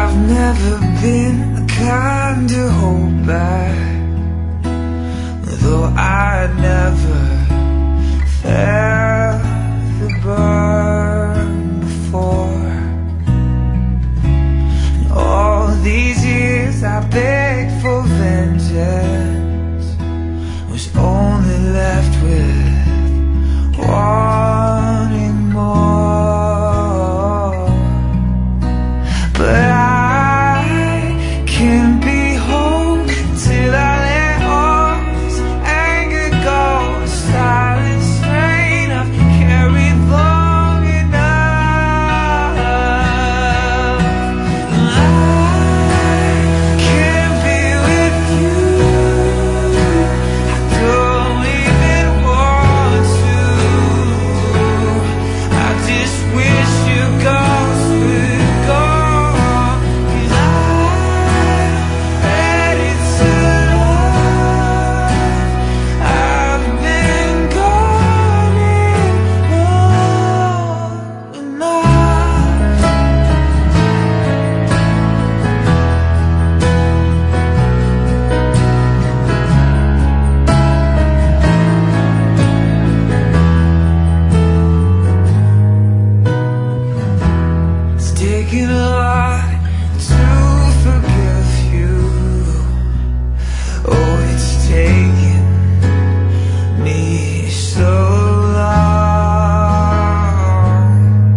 I've never been the kind to hold back, though I'd never felt the burn before. And all these years I begged for vengeance, was only left with wanting more. But I can't be home till I let all this anger go. A silent strain I've carried long enough. I can't be with you, I don't even want to. I just wish you ghost would go. Taking a lot to forgive you. Oh, it's taken me so long.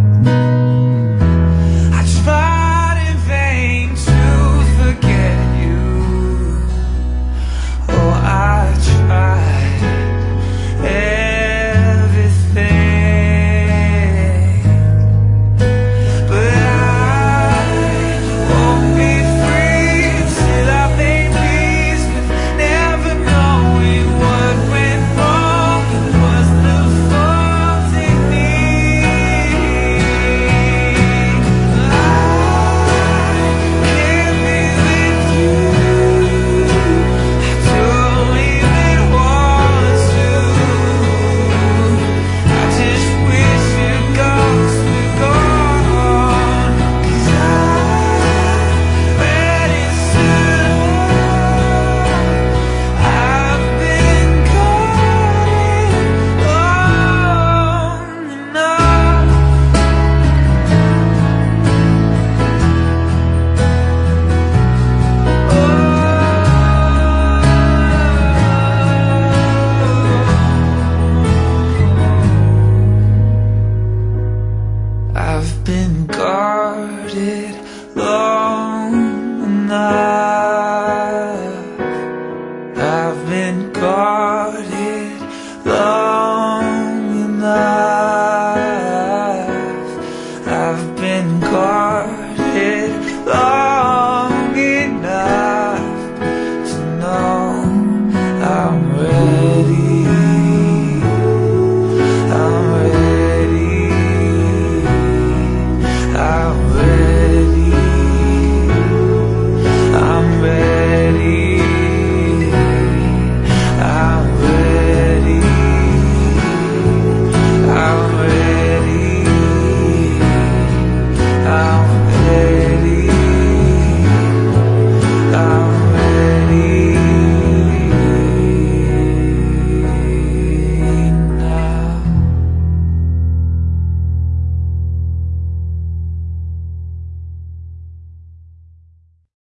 I tried in vain to forget you. Oh, I tried everything, but I've been guarded long enough. I've been guarded long enough. I've been guarded